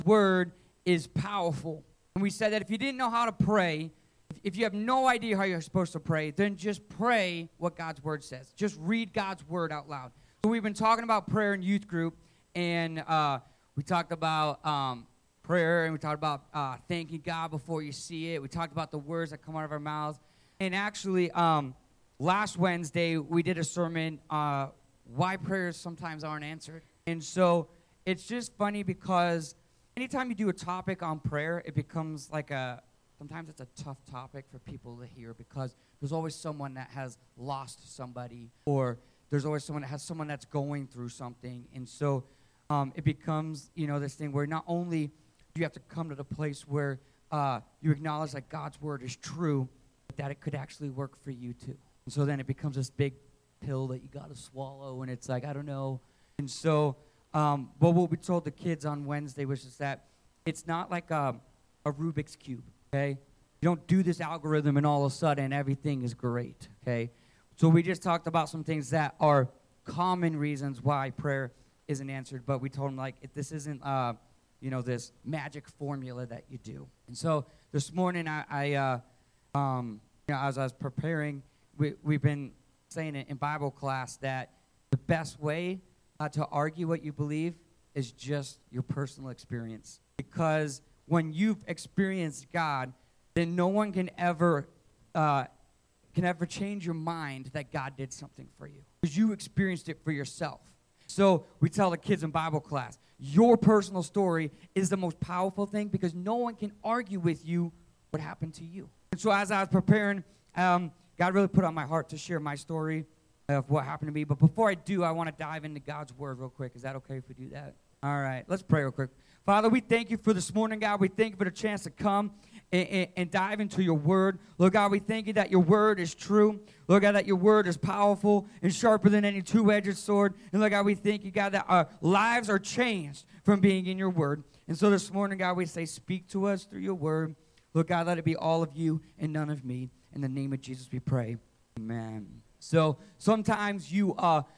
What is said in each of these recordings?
word is powerful. And we said that if you didn't know how to pray, if you have no idea how you're supposed to pray, then just pray what God's word says. Just read God's word out loud. So we've been talking about prayer in youth group, and we talked about prayer, and we talked about thanking God before you see it. We talked about the words that come out of our mouths. And actually, last Wednesday, we did a sermon, why prayers sometimes aren't answered. And so it's just funny because anytime you do a topic on prayer, it becomes like sometimes it's a tough topic for people to hear because there's always someone that has lost somebody, or there's always someone that has someone that's going through something. And so it becomes, this thing where not only do you have to come to the place where you acknowledge that God's word is true, but that it could actually work for you too. And so then it becomes this big pill that you got to swallow, and it's like, I don't know. And so but what we told the kids on Wednesday was just that it's not like a Rubik's Cube, okay? You don't do this algorithm and all of a sudden everything is great, okay? So we just talked about some things that are common reasons why prayer isn't answered, but we told them, like, this isn't, this magic formula that you do. And so this morning, as I was preparing, we've been saying it in Bible class that the best way to argue what you believe is just your personal experience. Because when you've experienced God, then no one can ever change your mind that God did something for you. Because you experienced it for yourself. So we tell the kids in Bible class, your personal story is the most powerful thing because no one can argue with you what happened to you. And so as I was preparing, God really put on my heart to share my story of what happened to me. But before I do, I want to dive into God's word real quick. Is that okay if we do that? All right, let's pray real quick. Father, we thank you for this morning, God. We thank you for the chance to come and dive into your word. Lord God, we thank you that your word is true. Lord God, that your word is powerful and sharper than any two-edged sword. And Lord God, we thank you, God, that our lives are changed from being in your word. And so this morning, God, we say, speak to us through your word. Lord God, let it be all of you and none of me. In the name of Jesus we pray. Amen. So sometimes you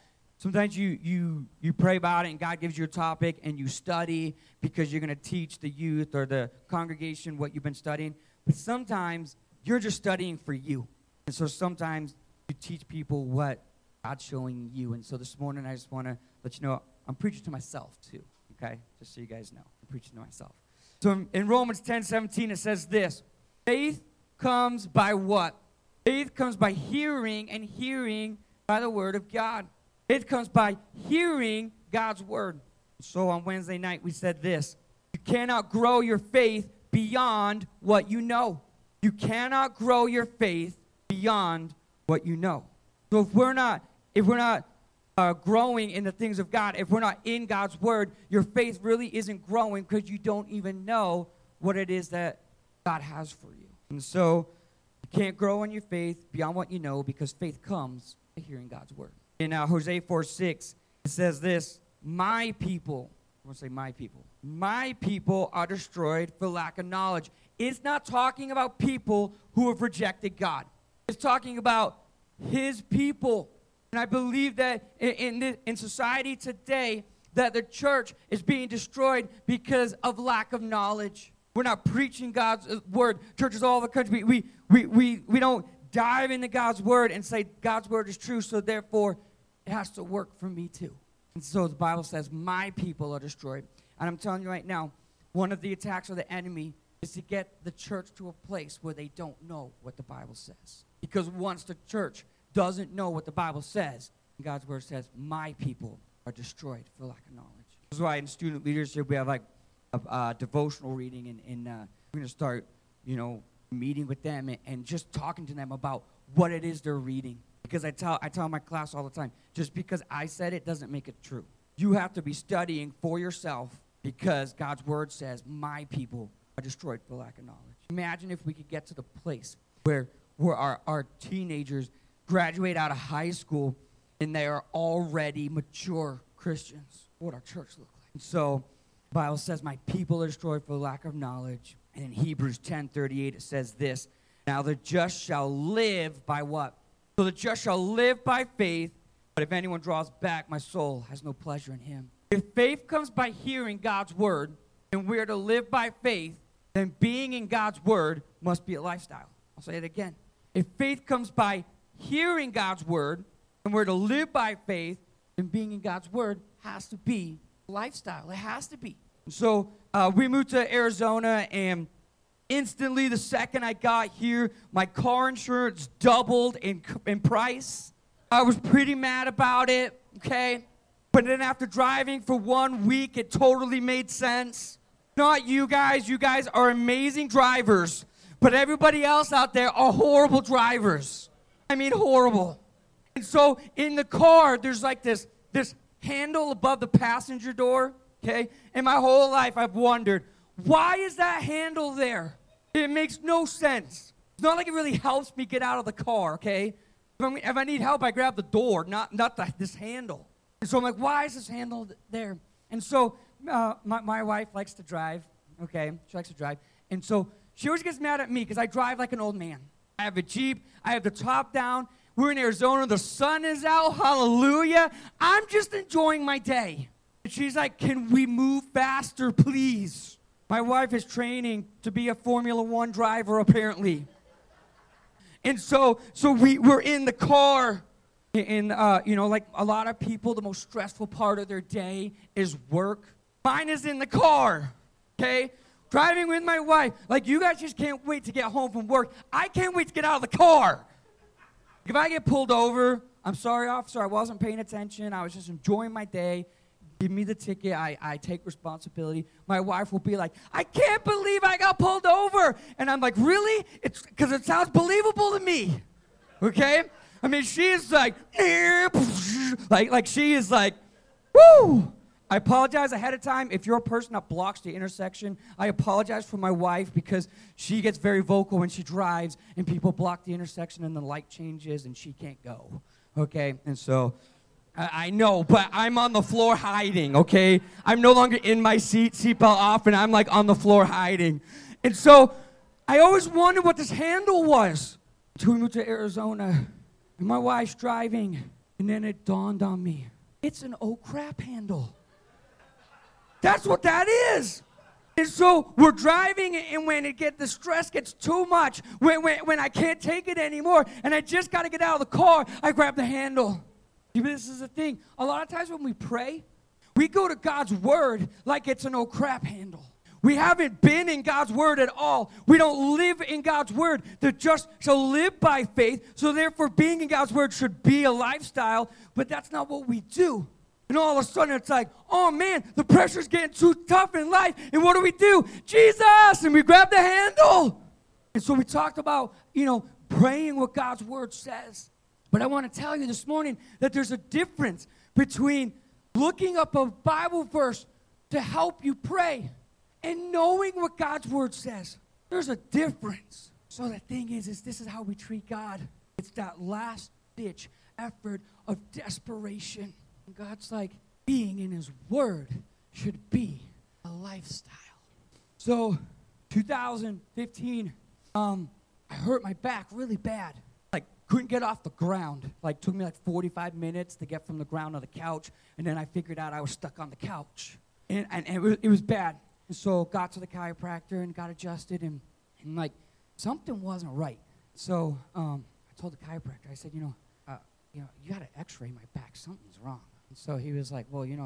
pray about it and God gives you a topic and you study because you're going to teach the youth or the congregation what you've been studying. But sometimes you're just studying for you. And so sometimes you teach people what God's showing you. And so this morning I just want to let you know I'm preaching to myself too, okay? Just so you guys know, I'm preaching to myself. So in Romans 10:17 it says this, faith comes by what? Faith comes by hearing, and hearing by the word of God. Faith comes by hearing God's word. So on Wednesday night, we said this. You cannot grow your faith beyond what you know. You cannot grow your faith beyond what you know. So if we're not growing in the things of God, if we're not in God's word, your faith really isn't growing because you don't even know what it is that God has for you. And so you can't grow in your faith beyond what you know because faith comes by hearing God's word. In Hosea 4:6, it says this, my people, I'm going to say my people are destroyed for lack of knowledge. It's not talking about people who have rejected God. It's talking about his people. And I believe that in society today, that the church is being destroyed because of lack of knowledge. We're not preaching God's word. Churches all over the country, we don't dive into God's word and say God's word is true, so therefore it has to work for me too. And so the Bible says, my people are destroyed. And I'm telling you right now, one of the attacks of the enemy is to get the church to a place where they don't know what the Bible says. Because once the church doesn't know what the Bible says, God's word says, my people are destroyed for lack of knowledge. This is why in student leadership we have like a devotional reading, and we're going to start, meeting with them and just talking to them about what it is they're reading. Because I tell my class all the time, just because I said it doesn't make it true. You have to be studying for yourself because God's word says, my people are destroyed for lack of knowledge. Imagine if we could get to the place where our teenagers graduate out of high school and they are already mature Christians. What would our church look like? And so the Bible says, my people are destroyed for lack of knowledge. And in Hebrews 10:38, it says this, now the just shall live by what? So the just shall live by faith, but if anyone draws back, my soul has no pleasure in him. If faith comes by hearing God's word, and we're to live by faith, then being in God's word must be a lifestyle. I'll say it again. If faith comes by hearing God's word, and we're to live by faith, then being in God's word has to be a lifestyle. It has to be. So we moved to Arizona, and instantly the second I got here, my car insurance doubled in price. I was pretty mad about it, okay? But then after driving for 1 week, it totally made sense. Not you guys. You guys are amazing drivers. But everybody else out there are horrible drivers. I mean, horrible. And so in the car, there's like this handle above the passenger door, okay? And my whole life I've wondered, why is that handle there? It makes no sense. It's not like it really helps me get out of the car, okay? If I need help, I grab the door, not this handle. And so I'm like, why is this handle there? And so my wife likes to drive, okay? She likes to drive. And so she always gets mad at me because I drive like an old man. I have a Jeep. I have the top down. We're in Arizona. The sun is out. Hallelujah. I'm just enjoying my day. And she's like, can we move faster, please? My wife is training to be a Formula One driver, apparently. And so we're in the car. And, like a lot of people, the most stressful part of their day is work. Mine is in the car, okay? Driving with my wife. Like, you guys just can't wait to get home from work. I can't wait to get out of the car. If I get pulled over, I'm sorry, officer, I wasn't paying attention. I was just enjoying my day. Give me the ticket. I take responsibility. My wife will be like, I can't believe I got pulled over. And I'm like, really? It's because it sounds believable to me, okay? I mean, she is like she is like, woo! I apologize ahead of time. If you're a person that blocks the intersection, I apologize for my wife because she gets very vocal when she drives and people block the intersection and the light changes and she can't go, okay? And so I know, but I'm on the floor hiding, okay? I'm no longer in my seatbelt off, and I'm like on the floor hiding. And so I always wondered what this handle was until we moved to Arizona. And my wife's driving, and then it dawned on me. It's an oh crap handle. That's what that is. And so we're driving, and when the stress gets too much, when I can't take it anymore, and I just got to get out of the car, I grab the handle. This is the thing. A lot of times when we pray, we go to God's word like it's an oh crap handle. We haven't been in God's word at all. We don't live in God's word. The just shall live by faith. So therefore, being in God's word should be a lifestyle. But that's not what we do. And all of a sudden, it's like, oh, man, the pressure's getting too tough in life. And what do? Jesus! And we grab the handle. And so we talked about, praying what God's word says. But I want to tell you this morning that there's a difference between looking up a Bible verse to help you pray and knowing what God's word says. There's a difference. So the thing is this is how we treat God. It's that last-ditch effort of desperation. And God's like, being in his word should be a lifestyle. So 2015, I hurt my back really bad. Couldn't get off the ground. Took me 45 minutes to get from the ground to the couch, and then I figured out I was stuck on the couch. And it was bad. And so got to the chiropractor and got adjusted, and something wasn't right. So I told the chiropractor, I said, you got to x-ray my back. Something's wrong. And so he was like, well,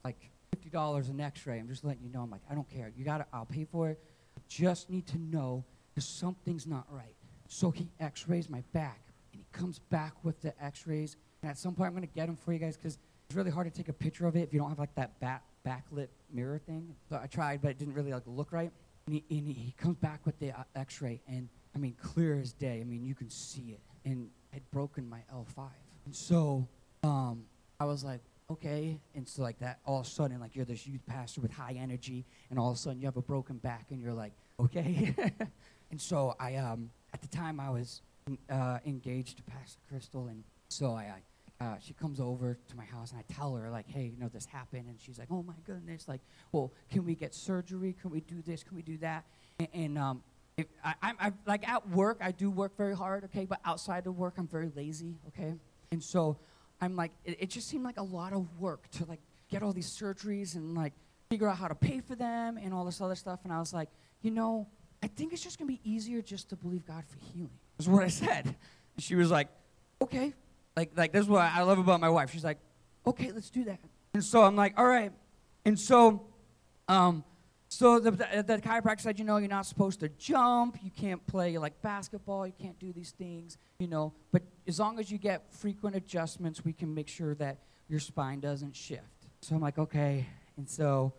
$50 an x-ray. I'm just letting you know. I'm like, I don't care. I'll pay for it. I just need to know if something's not right. So he x-rays my back. And he comes back with the x-rays. And at some point, I'm going to get them for you guys because it's really hard to take a picture of it if you don't have that backlit mirror thing. So I tried, but it didn't really look right. And he comes back with the x-ray. And, clear as day. You can see it. And I'd broken my L5. And so I was like, okay. And so that, all of a sudden, you're this youth pastor with high energy. And all of a sudden, you have a broken back. And you're like, okay. And so I, at the time, I was engaged to Pastor Crystal, and so she comes over to my house, and I tell her, hey, this happened, and she's like, oh my goodness, well, can we get surgery? Can we do this? Can we do that? And I'm at work, I do work very hard, okay, but outside of work, I'm very lazy, okay, and so I'm it just seemed like a lot of work to get all these surgeries and figure out how to pay for them and all this other stuff. And I was like, I think it's just going to be easier just to believe God for healing. That's what I said. And she was like, okay. Like this is what I love about my wife. She's like, okay, let's do that. And so I'm like, all right. And so the chiropractor said, you're not supposed to jump. You can't play like basketball. You can't do these things, But as long as you get frequent adjustments, we can make sure that your spine doesn't shift. So I'm like, okay. And so,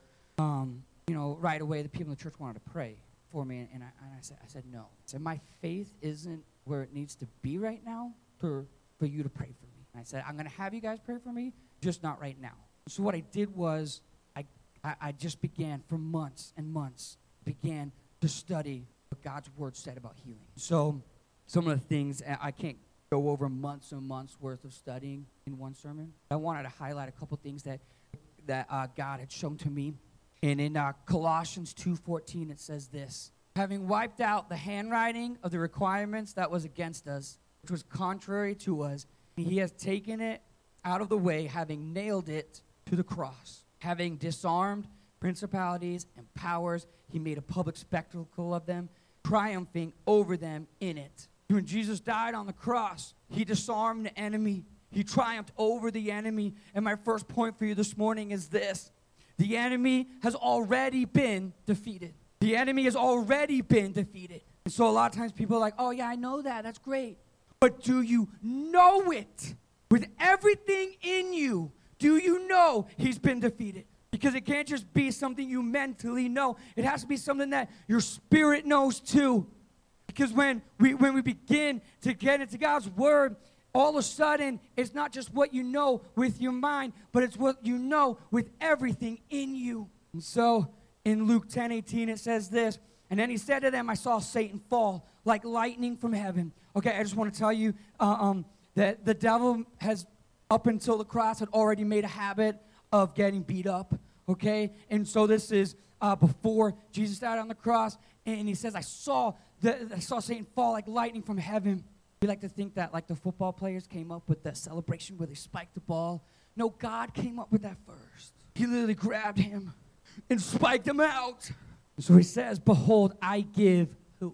right away, the people in the church wanted to pray for me. And I said, no. I said, my faith isn't where it needs to be right now for you to pray for me. And I said, I'm going to have you guys pray for me, just not right now. So what I did was I just began for months and months, began to study what God's word said about healing. So some of the things, I can't go over months and months worth of studying in one sermon. I wanted to highlight a couple things that God had shown to me. And in Colossians 2:14, it says this: having wiped out the handwriting of the requirements that was against us, which was contrary to us, he has taken it out of the way, having nailed it to the cross. Having disarmed principalities and powers, he made a public spectacle of them, triumphing over them in it. When Jesus died on the cross, he disarmed the enemy. He triumphed over the enemy. And my first point for you this morning is this: the enemy has already been defeated. The enemy has already been defeated. And so a lot of times people are like, oh yeah, I know that. That's great. But do you know it? With everything in you, do you know he's been defeated? Because it can't just be something you mentally know. It has to be something that your spirit knows too. Because when we begin to get into God's word, all of a sudden, it's not just what you know with your mind, but it's what you know with everything in you. And so in Luke 10:18, it says this: and then he said to them, I saw Satan fall like lightning from heaven. Okay, I just want to tell you that the devil has, up until the cross, had already made a habit of getting beat up, okay? And so this is before Jesus died on the cross, and he says, I saw Satan fall like lightning from heaven. We like to think that like the football players came up with the celebration where they spiked the ball. No, God came up with that first. He literally grabbed him and spiked him out. So he says, behold, I give who?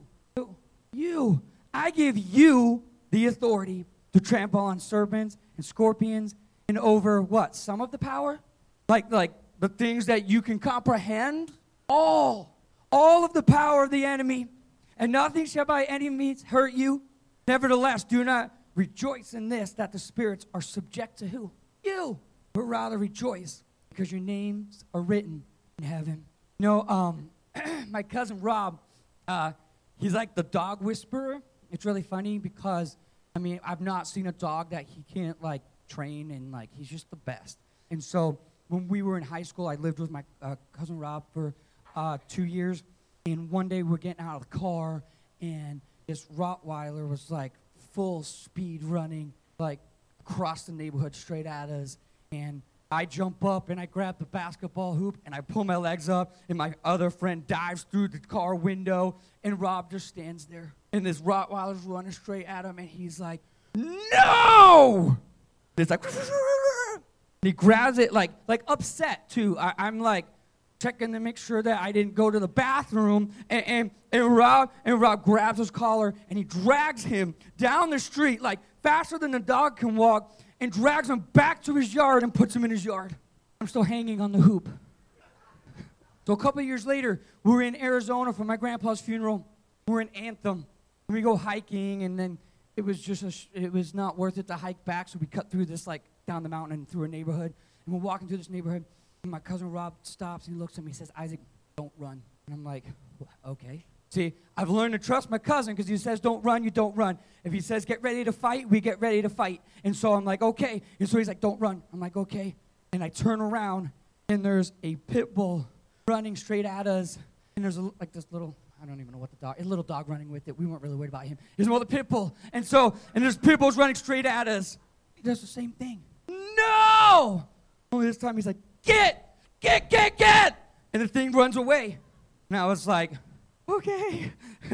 You. I give you the authority to trample on serpents and scorpions and over what? Some of the power? Like the things that you can comprehend? All of the power of the enemy. And nothing shall by any means hurt you. Nevertheless, do not rejoice in this, that the spirits are subject to who? You. But rather rejoice because your names are written in heaven. My cousin Rob, he's like the dog whisperer. It's really funny because, I've not seen a dog that he can't, train, and, he's just the best. And so when we were in high school, I lived with my cousin Rob for 2 years. And one day we're getting out of the car, and this Rottweiler was, full speed running, across the neighborhood straight at us. And I jump up, and I grab the basketball hoop, and I pull my legs up, and my other friend dives through the car window, and Rob just stands there. And this Rottweiler's running straight at him, and he's like, no! It's like, and he grabs it, upset, too. I'm checking to make sure that I didn't go to the bathroom, and Rob grabs his collar, and he drags him down the street, faster than the dog can walk, and drags him back to his yard and puts him in his yard. I'm still hanging on the hoop. So a couple of years later, we were in Arizona for my grandpa's funeral. We're in Anthem. We go hiking, and then it was not worth it to hike back, so we cut through this, down the mountain and through a neighborhood. And we're walking through this neighborhood, and my cousin Rob stops, and he looks at me and says, Isaac, don't run. And I'm like, okay. See, I've learned to trust my cousin because he says, don't run, you don't run. If he says, get ready to fight, we get ready to fight. And so I'm like, okay. And so he's like, don't run. I'm like, okay. And I turn around, and there's a pit bull running straight at us. And there's this little, I don't even know what the dog, a little dog running with it. We weren't really worried about him. He's more the pit bull. And there's pit bulls running straight at us. He does the same thing. No! Only this time he's like, get! And the thing runs away. And I was like, okay.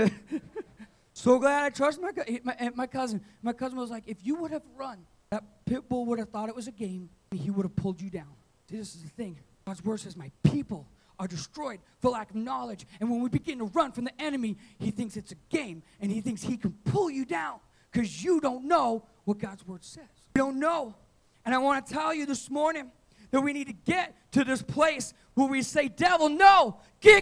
So glad I trust my cousin. My cousin was like, if you would have run, that pit bull would have thought it was a game, and he would have pulled you down. See, this is the thing. God's word says, my people are destroyed for lack of knowledge. And when we begin to run from the enemy, he thinks it's a game, and he thinks he can pull you down because you don't know what God's word says. You don't know. And I want to tell you this morning that we need to get to this place where we say, devil, no,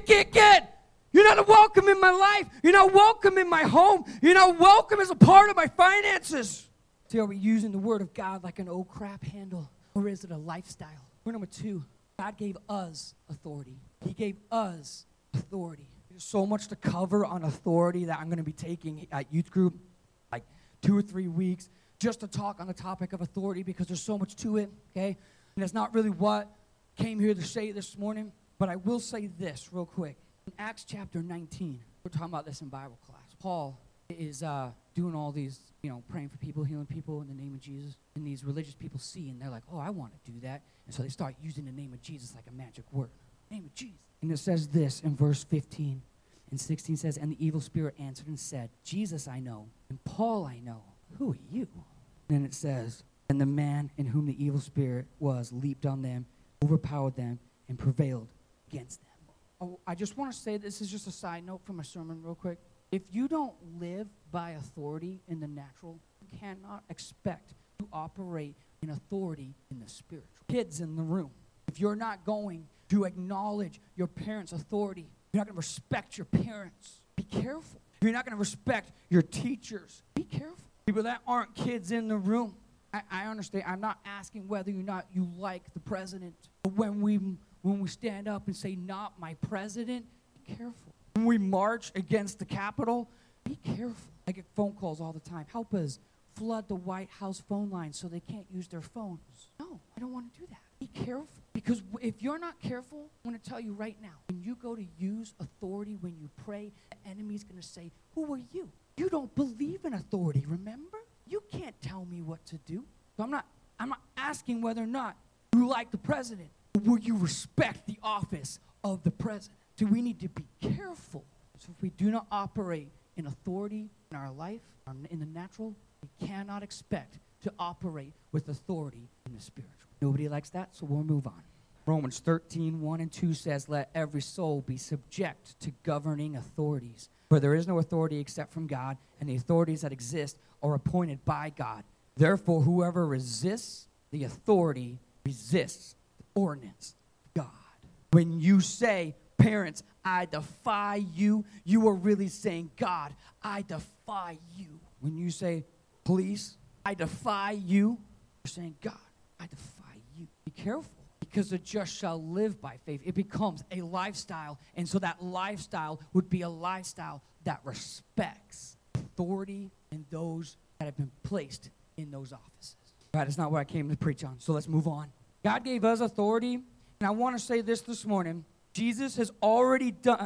get. You're not welcome in my life. You're not welcome in my home. You're not welcome as a part of my finances. See, are we using the word of God like an old crap handle, or is it a lifestyle? Point number 2, God gave us authority. He gave us authority. There's so much to cover on authority that I'm going to be taking at youth group, like 2 or 3 weeks, just to talk on the topic of authority, because there's so much to it, okay? And it's not really what I came here to say this morning, but I will say this real quick. In Acts chapter 19, we're talking about this in Bible class. Paul is doing all these, praying for people, healing people in the name of Jesus. And these religious people see, and they're like, oh, I want to do that. And so they start using the name of Jesus like a magic word. Name of Jesus. And it says this in verse 15 and 16 says, and the evil spirit answered and said, Jesus I know, and Paul I know. Who are you? And then it says, and the man in whom the evil spirit was leaped on them, overpowered them, and prevailed against them. Oh, I just want to say, this is just a side note from my sermon real quick. If you don't live by authority in the natural, you cannot expect to operate in authority in the spiritual. Kids in the room, if you're not going to acknowledge your parents' authority, you're not going to respect your parents, be careful. If you're not going to respect your teachers, be careful. People that aren't kids in the room, I understand. I'm not asking whether or not you like the president. But when we stand up and say, not my president, be careful. When we march against the Capitol, be careful. I get phone calls all the time. Help us flood the White House phone lines so they can't use their phones. No, I don't want to do that. Be careful. Because if you're not careful, I'm going to tell you right now, when you go to use authority, when you pray, the enemy's going to say, who are you? You don't believe in authority, remember? You can't tell me what to do. So I'm not asking whether or not you like the president. Will you respect the office of the president? So we need to be careful. So if we do not operate in authority in our life, in the natural, we cannot expect to operate with authority in the spiritual. Nobody likes that, so we'll move on. Romans 13, 1 and 2 says, let every soul be subject to governing authorities. For there is no authority except from God, and the authorities that exist are appointed by God. Therefore, whoever resists the authority resists the ordinance of God. When you say, parents, I defy you, you are really saying, God, I defy you. When you say, police, I defy you, you're saying, God, I defy you. Be careful, because the just shall live by faith. It becomes a lifestyle, and so that lifestyle would be a lifestyle that respects authority and those that have been placed in those offices. Right, it's not what I came to preach on, so let's move on. God gave us authority, and I want to say this morning. Jesus has already done,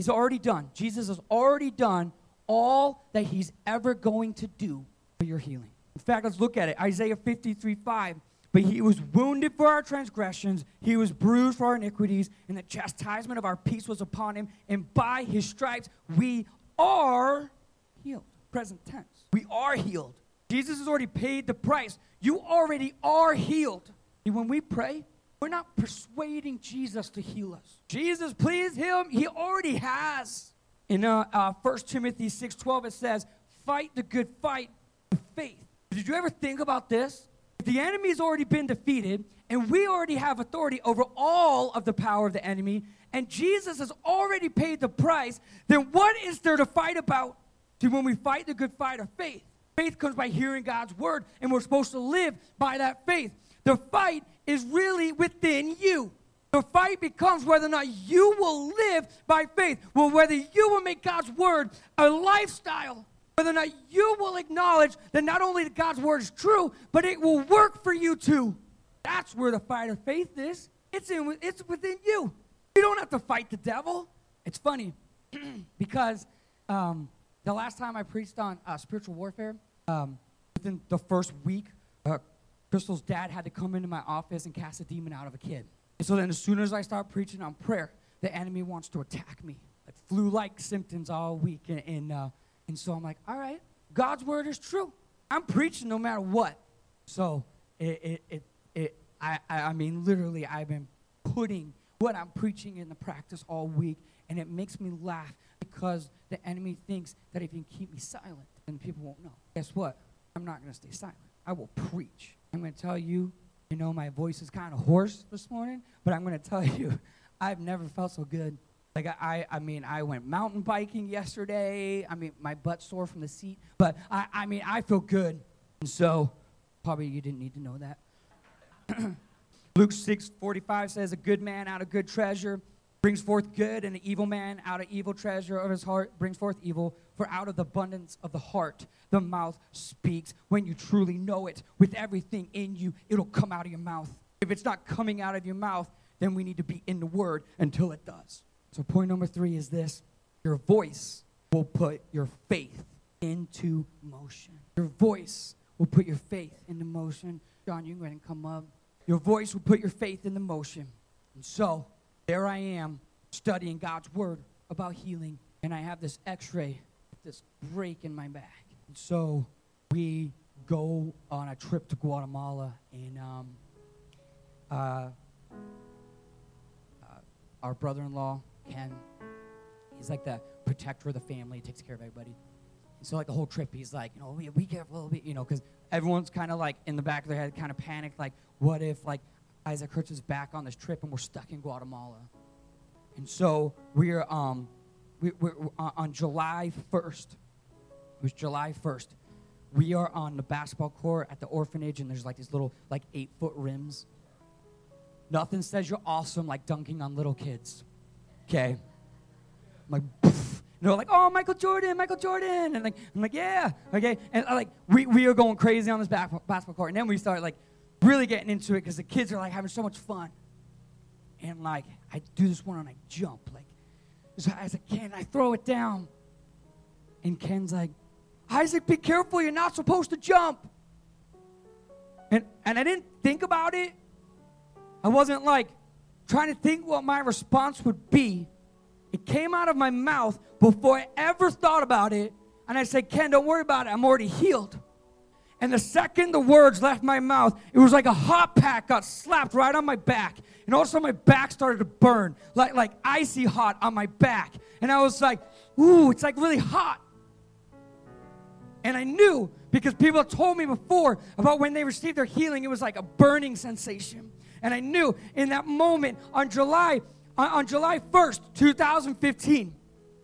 Jesus has already done all that he's ever going to do for your healing. In fact, let's look at it. Isaiah 53:5. But he was wounded for our transgressions, he was bruised for our iniquities, and the chastisement of our peace was upon him, and by his stripes we are healed. Present tense. We are healed. Jesus has already paid the price. You already are healed. And when we pray, we're not persuading Jesus to heal us. Jesus, please heal him. He already has. In 1 Timothy 6:12, it says, fight the good fight of faith. Did you ever think about this? If the enemy's already been defeated, and we already have authority over all of the power of the enemy, and Jesus has already paid the price, then what is there to fight about? See, when we fight the good fight of faith, faith comes by hearing God's word, and we're supposed to live by that faith. The fight is really within you. The fight becomes whether or not you will live by faith, well, whether you will make God's word a lifestyle, whether or not you will acknowledge that not only God's word is true, but it will work for you too. That's where the fight of faith is. It's within you. You don't have to fight the devil. It's funny because the last time I preached on spiritual warfare, within the first week, Crystal's dad had to come into my office and cast a demon out of a kid. And so then as soon as I start preaching on prayer, the enemy wants to attack me. Like flu-like symptoms all week. And so I'm like, all right, God's word is true. I'm preaching no matter what. So I mean, literally, I've been putting what I'm preaching into practice all week, and it makes me laugh because the enemy thinks that if he can keep me silent, then people won't know. Guess what? I'm not going to stay silent. I will preach. I'm going to tell you, my voice is kind of hoarse this morning, but I'm going to tell you, I've never felt so good. Like, I went mountain biking yesterday. My butt's sore from the seat, but I feel good. And so, probably you didn't need to know that. Luke 6:45 says, a good man out of good treasure brings forth good, and an evil man out of evil treasure of his heart brings forth evil. For out of the abundance of the heart, the mouth speaks. When you truly know it, with everything in you, it'll come out of your mouth. If it's not coming out of your mouth, then we need to be in the Word until it does. So point number 3 is this. Your voice will put your faith into motion. Your voice will put your faith into motion. John, you can go ahead and come up. Your voice will put your faith into motion. And so, there I am studying God's Word about healing, and I have this x-ray, this break in my back. And so, we go on a trip to Guatemala, and our brother-in-law, Ken, he's like the protector of the family, takes care of everybody. And so, like, the whole trip, he's like, be careful a little bit, because everyone's kind of, like, in the back of their head, kind of panicked, like, what if, like, Isaac hurts his back on this trip and we're stuck in Guatemala? And so, we're on July 1st. It was July 1st. We are on the basketball court at the orphanage, and there's, like, these little, like, 8-foot rims. Nothing says you're awesome like dunking on little kids. Okay? I'm like, poof. And they're like, oh, Michael Jordan. And I'm like, yeah, okay. And like, we are going crazy on this basketball court. And then we start like really getting into it because the kids are like having so much fun. And like, I do this one and I jump. Like, so I was like, Ken, I throw it down. And Ken's like, Isaac, be careful. You're not supposed to jump. And I didn't think about it. I wasn't like trying to think what my response would be. It came out of my mouth before I ever thought about it. And I said, Ken, don't worry about it. I'm already healed. And the second the words left my mouth, it was like a hot pack got slapped right on my back. And also my back started to burn, like icy hot on my back. And I was like, ooh, it's like really hot. And I knew, because people told me before about when they received their healing, it was like a burning sensation. And I knew in that moment on July 1st, 2015,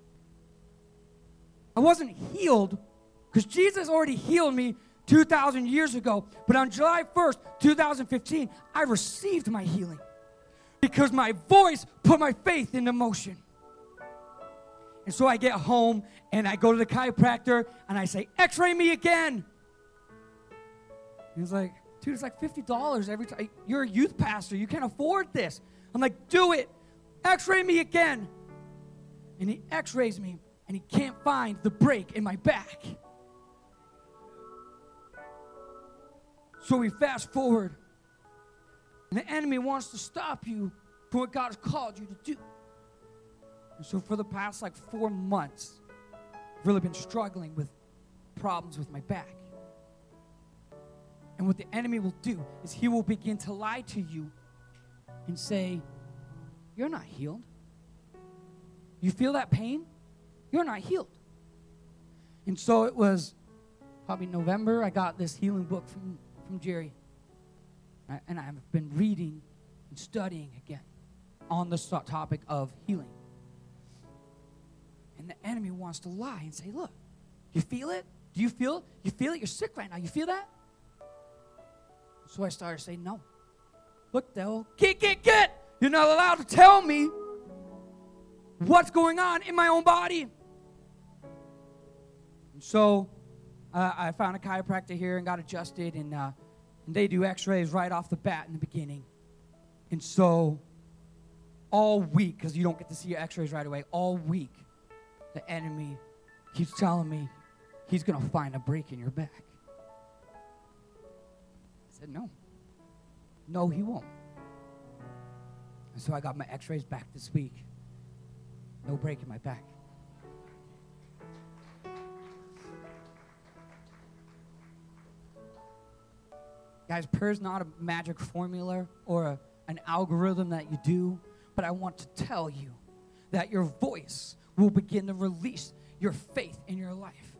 I wasn't healed because Jesus already healed me 2,000 years ago. But on July 1st, 2015, I received my healing because my voice put my faith into motion. And so I get home and I go to the chiropractor and I say, x-ray me again. And he's like, dude, it's like $50 every time. You're a youth pastor. You can't afford this. I'm like, do it. X-ray me again. And he x-rays me, and he can't find the break in my back. So we fast forward, and the enemy wants to stop you from what God has called you to do. And so for the past 4 months, I've really been struggling with problems with my back. And what the enemy will do is he will begin to lie to you and say, you're not healed. You feel that pain? You're not healed. And so it was probably November, I got this healing book from Jerry. And I've been reading and studying again on this topic of healing. And the enemy wants to lie and say, look, you feel it? Do you feel it? You feel it? You're sick right now. You feel that? So I started saying, no. Look, devil, get! You're not allowed to tell me what's going on in my own body. And so I found a chiropractor here and got adjusted, and they do x-rays right off the bat in the beginning. And so all week, because you don't get to see your x-rays right away, all week, the enemy keeps telling me he's going to find a break in your back. I said, no. No, he won't. And so I got my x-rays back this week. No break in my back. Guys, prayer's not a magic formula or an algorithm that you do, but I want to tell you that your voice will begin to release your faith in your life.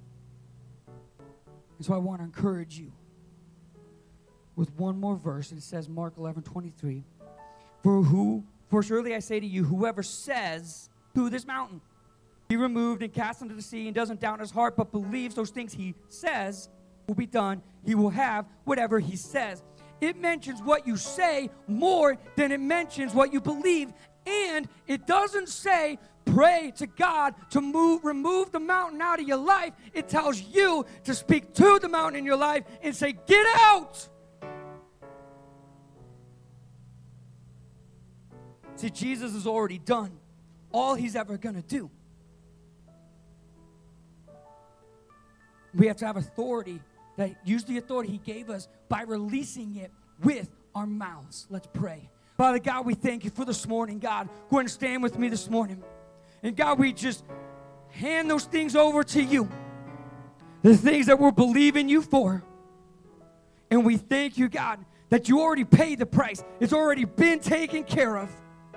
And so I want to encourage you with one more verse. It says, Mark 11:23, For surely I say to you, whoever says to this mountain, be removed and cast into the sea, and doesn't doubt in his heart, but believes those things he says will be done, he will have whatever he says. It mentions what you say more than it mentions what you believe. And it doesn't say pray to God to remove the mountain out of your life. It tells you to speak to the mountain in your life and say, get out. See, Jesus has already done all he's ever going to do. We have to have authority, that use the authority he gave us by releasing it with our mouths. Let's pray. Father God, we thank you for this morning, God. Go ahead and stand with me this morning. And God, we just hand those things over to you. The things that we're believing you for. And we thank you, God, that you already paid the price. It's already been taken care of.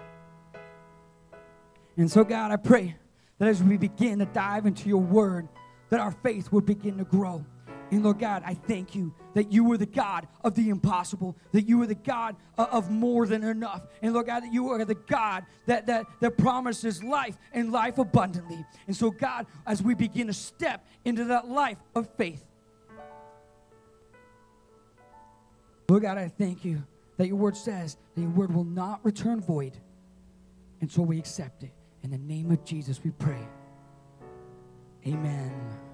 And so, God, I pray that as we begin to dive into your word, that our faith would begin to grow. And Lord God, I thank you that you are the God of the impossible, that you are the God of more than enough. And Lord God, that you are the God that promises life and life abundantly. And so God, as we begin to step into that life of faith, Lord God, I thank you that your word says that your word will not return void. And so we accept it. In the name of Jesus we pray. Amen.